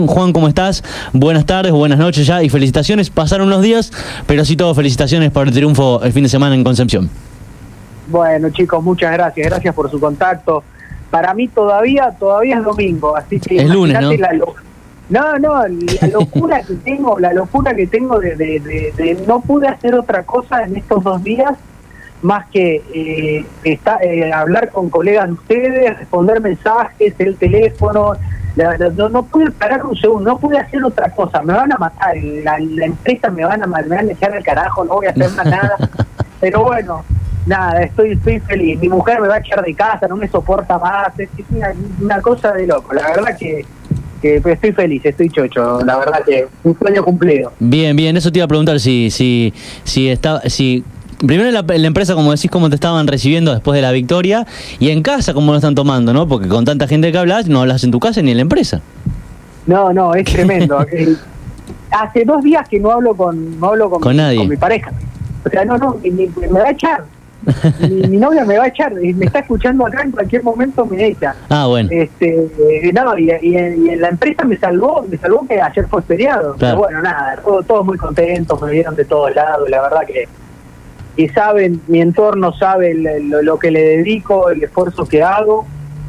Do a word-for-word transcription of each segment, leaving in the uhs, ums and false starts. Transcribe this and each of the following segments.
Juan, ¿cómo estás? Buenas tardes, buenas noches ya y felicitaciones. Pasaron unos días, pero sí todo felicitaciones por el triunfo el fin de semana en Concepción. Bueno, chicos, muchas gracias. Gracias por su contacto. Para mí todavía todavía es domingo, así que es lunes, ¿no? La lo... No, no, la locura que tengo, la locura que tengo de, de, de, de no pude hacer otra cosa en estos dos días más que eh, está, eh, hablar con colegas de ustedes, responder mensajes, el teléfono. La, la, no, no pude parar un segundo, no pude hacer otra cosa, me van a matar, la, la empresa me van a me van a echar al carajo, no voy a hacer más nada, pero bueno, nada, estoy estoy feliz, mi mujer me va a echar de casa, no me soporta más, es una, una cosa de loco, la verdad que, que estoy feliz, estoy chocho, la verdad que un sueño cumplido. Bien, bien, eso te iba a preguntar si, si, si está, si primero en la, en la empresa, como decís, cómo te estaban recibiendo después de la victoria, y en casa cómo lo están tomando, ¿no? Porque con tanta gente que hablas, no hablas en tu casa ni en la empresa. No, no, es tremendo. eh, hace dos días que no hablo con no hablo con, con mi, nadie. Con mi pareja. O sea, no, no, mi, mi, me va a echar. mi, mi novia me va a echar, me está escuchando acá, en cualquier momento me echa. Ah, bueno. Este, eh, no, y, y, y en la empresa me salvó, me salvó que ayer fue feriado. Claro. Pero bueno, nada, todos, todos muy contentos, me vieron de todos lados, la verdad que y saben, mi entorno sabe lo, lo que le dedico, el esfuerzo que hago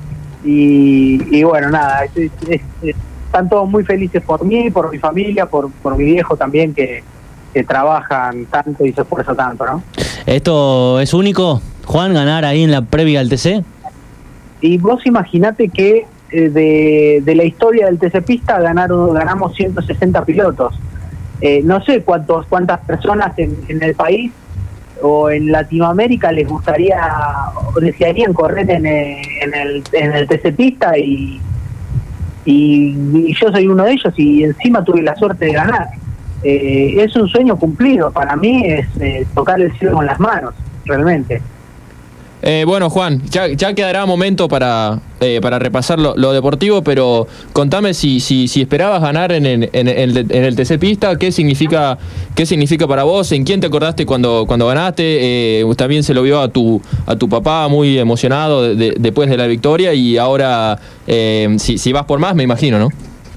y, y bueno, nada, es, es, es, están todos muy felices por mí, por mi familia, por, por mi viejo también que, que trabajan tanto y se esfuerzan tanto, ¿no? ¿Esto es único, Juan, ganar ahí en la previa del T C? Y vos imaginate que eh, de, de la historia del T C Pista ganaron, ganamos ciento sesenta pilotos. Eh, no sé cuántos cuántas personas en, en el país o en Latinoamérica les gustaría o desearían correr en el, en el, en el T C Pista y, y, y yo soy uno de ellos y encima tuve la suerte de ganar. Eh, es un sueño cumplido, para mí es eh, tocar el cielo con las manos, realmente. Eh, bueno, Juan, ya, ya quedará momento para eh, para repasar lo, lo deportivo, pero contame si si, si esperabas ganar en, en, en, el, en el T C Pista, ¿qué significa qué significa para vos? ¿En quién te acordaste cuando cuando ganaste? Eh, también se lo vio a tu a tu papá muy emocionado de, de, después de la victoria y ahora eh, si, si vas por más, me imagino, ¿no?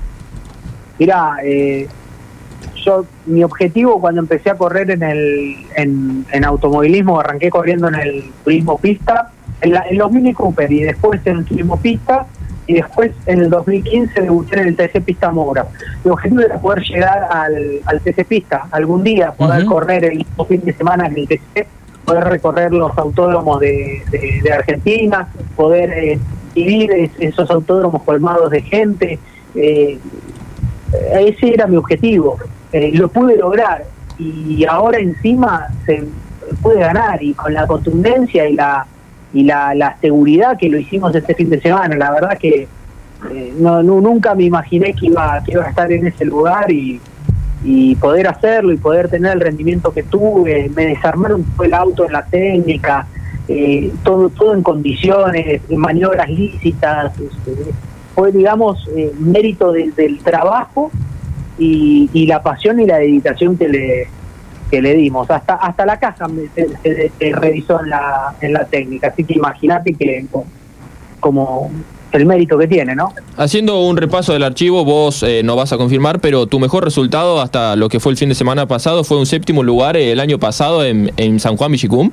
Mirá, eh, yo mi objetivo cuando empecé a correr en el en, en automovilismo, arranqué corriendo en el turismo pista, en, la, en los Mini Cooper y después en el turismo pista y después en el dos mil quince debuté en el T C Pista Moura. Mi objetivo era poder llegar al, al T C Pista algún día, poder uh-huh. correr el mismo fin de semana en el T C, poder recorrer los autódromos de, de, de Argentina, poder eh, vivir es, esos autódromos colmados de gente. Eh, ese era mi objetivo. Eh, lo pude lograr y ahora encima se puede ganar y con la contundencia y la y la, la seguridad que lo hicimos este fin de semana, la verdad que eh, no, no nunca me imaginé que iba que iba a estar en ese lugar y, y poder hacerlo y poder tener el rendimiento que tuve, me desarmaron el auto en la técnica, eh, todo todo en condiciones, maniobras lícitas, este, fue digamos eh, mérito de, del trabajo Y, y la pasión y la dedicación que le que le dimos hasta hasta la caja se, se, se revisó en la en la técnica, así que imagínate que como el mérito que tiene, ¿no? Haciendo un repaso del archivo, vos eh, no vas a confirmar, pero tu mejor resultado hasta lo que fue el fin de semana pasado fue un séptimo lugar el año pasado en, en San Juan Villicum.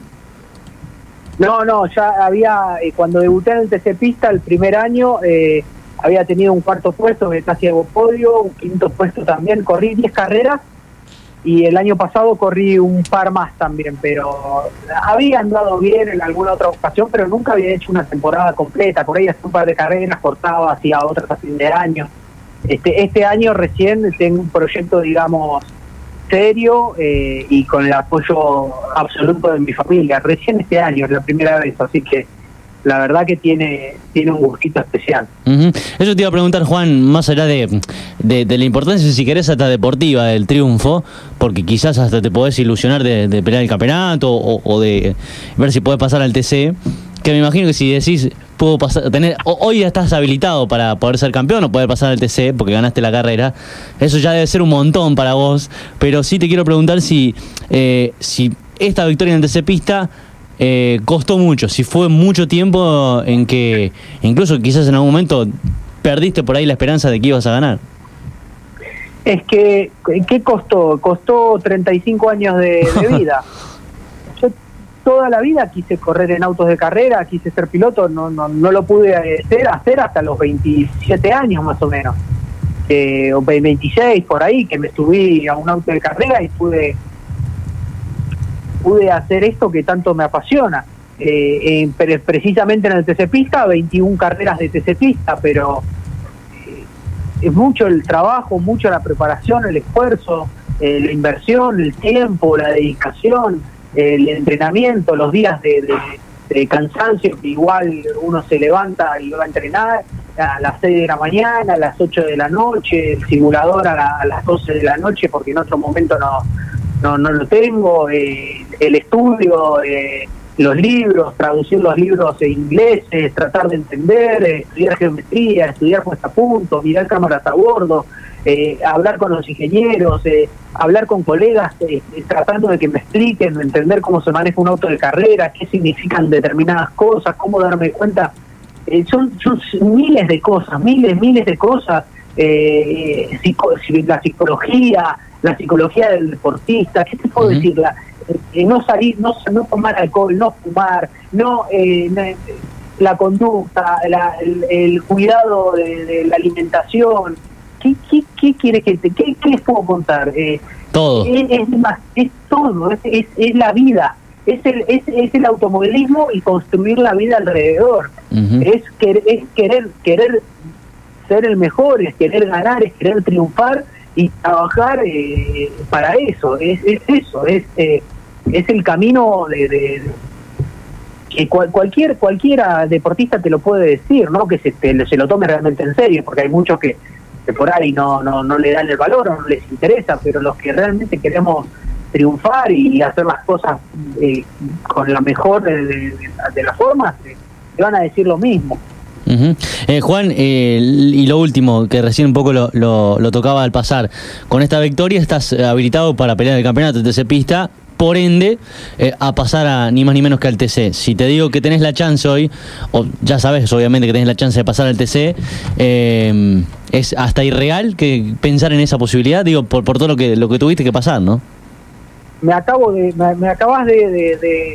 No, no, ya había eh, cuando debuté en el T C Pista el primer año eh, había tenido un cuarto puesto, casi hago podio, un quinto puesto también, corrí diez carreras y el año pasado corrí un par más también, pero había andado bien en alguna otra ocasión, pero nunca había hecho una temporada completa, por ahí hacía un par de carreras, cortaba, hacía otras a fin de año. Este, este año recién tengo un proyecto, digamos, serio eh, y con el apoyo absoluto de mi familia, recién este año, es la primera vez, así que la verdad que tiene tiene un gustito especial. Uh-huh. Eso te iba a preguntar, Juan, más allá de, de, de la importancia, si querés, hasta deportiva del triunfo, porque quizás hasta te podés ilusionar de, de pelear el campeonato o, o de ver si podés pasar al T C, que me imagino que si decís, puedo pasar, tener, hoy ya estás habilitado para poder ser campeón o poder pasar al T C porque ganaste la carrera, eso ya debe ser un montón para vos, pero sí te quiero preguntar si, eh, si esta victoria en el T C Pista Eh, costó mucho, si fue mucho tiempo en que incluso quizás en algún momento perdiste por ahí la esperanza de que ibas a ganar. Es que, ¿qué costó? Costó treinta y cinco años de, de vida. Yo toda la vida quise correr en autos de carrera, quise ser piloto, no no, no lo pude hacer, hacer hasta los veintisiete años más o menos, eh, o veintiséis por ahí, que me subí a un auto de carrera y pude, pude hacer esto que tanto me apasiona. Eh, eh, precisamente en el T C Pista, veintiuna carreras de T C Pista, pero eh, es mucho el trabajo, mucho la preparación, el esfuerzo, eh, la inversión, el tiempo, la dedicación, eh, el entrenamiento, los días de, de, de cansancio, que igual uno se levanta y va a entrenar a las seis de la mañana, a las ocho de la noche, el simulador a, la, a las doce de la noche, porque en otro momento no, no, no lo tengo, eh, el estudio, eh, los libros, traducir los libros en ingleses, tratar de entender, eh, estudiar geometría, estudiar puesta a punto, mirar cámaras a bordo, eh, hablar con los ingenieros, eh, hablar con colegas, eh, tratando de que me expliquen, entender cómo se maneja un auto de carrera, qué significan determinadas cosas, cómo darme cuenta. Eh, son, son miles de cosas, miles, miles de cosas, eh, psico, la psicología, la psicología del deportista, ¿qué te puedo uh-huh. decir? La, Eh, no salir, no, no tomar alcohol, no fumar, no eh, la conducta, la, el, el cuidado de, de la alimentación. ¿Qué, qué, qué quiere que te, qué, qué les puedo contar? Eh, todo. Es, es, más, es todo, es, es, es la vida, es el, es, es el automovilismo y construir la vida alrededor. Uh-huh. Es, querer, es querer, querer ser el mejor, es querer ganar, es querer triunfar y trabajar eh, para eso, es, es eso, es eh, es el camino de, de, de que cual, cualquier cualquiera deportista te lo puede decir, no que se, te, se lo tome realmente en serio, porque hay muchos que, que por ahí no, no no le dan el valor o no les interesa, pero los que realmente queremos triunfar y hacer las cosas eh, con la mejor de, de, de las formas, te, te van a decir lo mismo. Uh-huh. eh, Juan, eh, y lo último, que recién un poco lo, lo, lo tocaba al pasar, con esta victoria estás habilitado para pelear el campeonato de T C Pista, por ende, eh, a pasar a ni más ni menos que al T C. Si te digo que tenés la chance hoy, o ya sabes obviamente que tenés la chance de pasar al T C, eh, es hasta irreal que pensar en esa posibilidad, digo, por, por todo lo que lo que tuviste que pasar, ¿no? Me acabo de, me, me acabas de, de, de,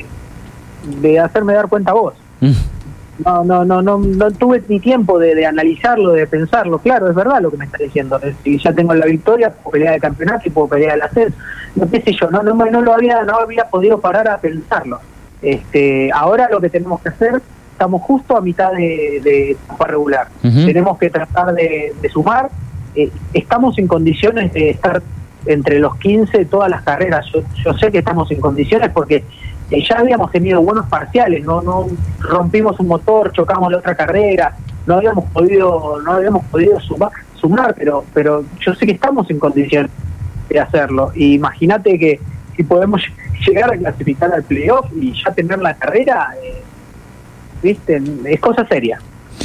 de hacerme dar cuenta vos. Mm. No, no, no, no, no tuve ni tiempo de, de analizarlo, de pensarlo. Claro, es verdad lo que me está diciendo. Si ya tengo la victoria, puedo pelear el campeonato y puedo pelear el ascenso. No qué sé yo, no, no, no lo había, no había podido parar a pensarlo. Este, ahora lo que tenemos que hacer, estamos justo a mitad de, de etapa regular. Uh-huh. Tenemos que tratar de, de sumar. Eh, estamos en condiciones de estar entre los quince de todas las carreras. Yo, yo sé que estamos en condiciones porque Eh, ya habíamos tenido buenos parciales, no no rompimos un motor, chocamos la otra carrera, no habíamos podido no habíamos podido sumar, sumar pero pero yo sé que estamos en condición de hacerlo. Y imagínate que si podemos llegar a clasificar al playoff y ya tener la carrera, eh, viste, es cosa seria.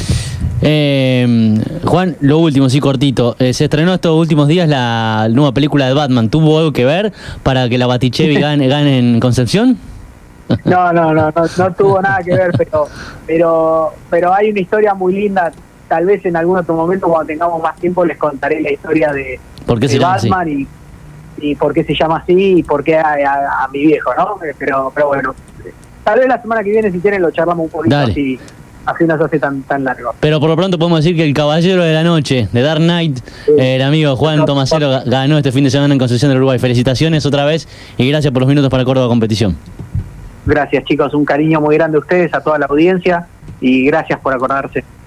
Eh, Juan, lo último, sí, cortito. Eh, se estrenó estos últimos días la nueva película de Batman. ¿Tuvo algo que ver para que la Batichevi gane, gane en Concepción? No, no, no, no, no tuvo nada que ver, pero, pero, pero hay una historia muy linda. Tal vez en algún otro momento, cuando tengamos más tiempo, les contaré la historia de, ¿Por qué de se llama Batman así? y, y por qué se llama así y por qué a, a, a mi viejo, ¿no? Pero, pero bueno, tal vez la semana que viene, si quieren, lo charlamos un poquito. Dale. así. Así no se hace tan tan largo. Pero por lo pronto podemos decir que el caballero de la noche, de Dark Knight, sí. eh, el amigo Juan no, Tomasero, no. ganó este fin de semana en Concepción del Uruguay. Felicitaciones otra vez y gracias por los minutos para Córdoba Competición. Gracias, chicos, un cariño muy grande a ustedes, a toda la audiencia, y gracias por acordarse.